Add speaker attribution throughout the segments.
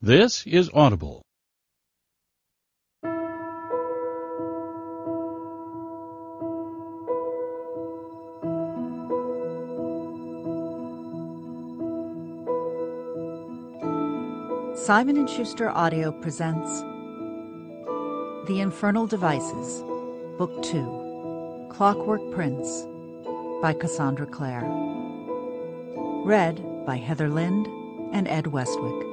Speaker 1: This is Audible.
Speaker 2: Simon & Schuster Audio presents The Infernal Devices, Book 2, Clockwork Prince, by Cassandra Clare. Read by Heather Lind and Ed Westwick.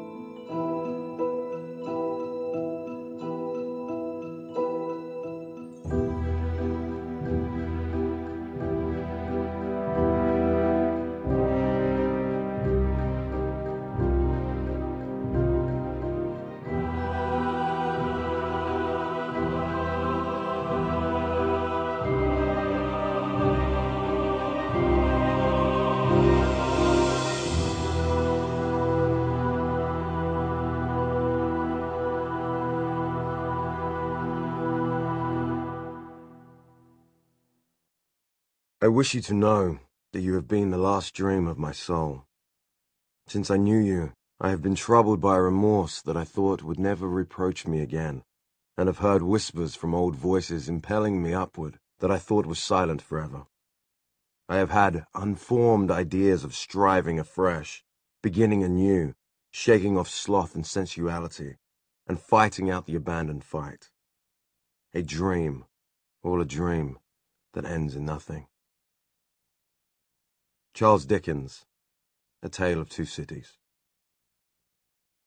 Speaker 3: I wish you to know that you have been the last dream of my soul. Since I knew you, I have been troubled by a remorse that I thought would never reproach me again, and have heard whispers from old voices impelling me upward that I thought was silent forever. I have had unformed ideas of striving afresh, beginning anew, shaking off sloth and sensuality, and fighting out the abandoned fight. A dream, all a dream, that ends in nothing. Charles Dickens, A Tale of Two Cities.